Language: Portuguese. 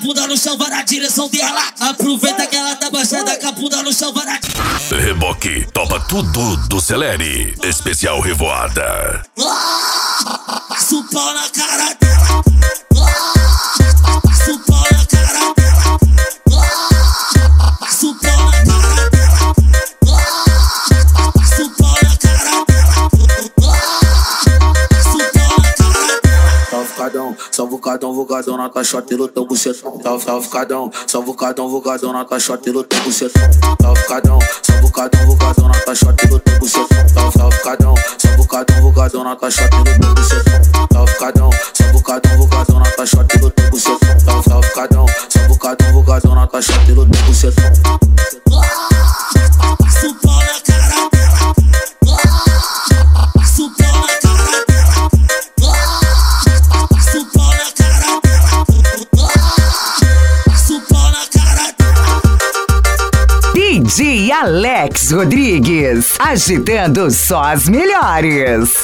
bunda no chão, vai na direção dela. Aproveita que ela tá baixada, com a bunda no chão, vai na direção. Reboque, topa tudo do Celere. Especial Revoada. Passa o pau na cara dela. Passa o pau na cara dela. Passa o pau na cara dela. Passa o pau na cara dela. Passa o pau na cara dela. Salvocadão, salvocadão, vogadão na caixota e lutão bucetão. Salvocadão, salvocadão, vogadão na caixota e lutão bucetão. Salvocadão, salvocadão, vogadão na caixota e lutão bucetão. Salvocadão, salvocadão, vogadão na caixota e lutão bucetão. Salvocadão, salvocadão, vogadão na caixota e lutão bucetão. Salvocadão, salvocadão, vogadão na caixota e lutão bucetão. Passa o pau na cara dela. Passa o pau na cara dela. Passa o pau na cara dela. Passa o pau na cara dela. DJ Alex Rodrigues, agitando só as melhores.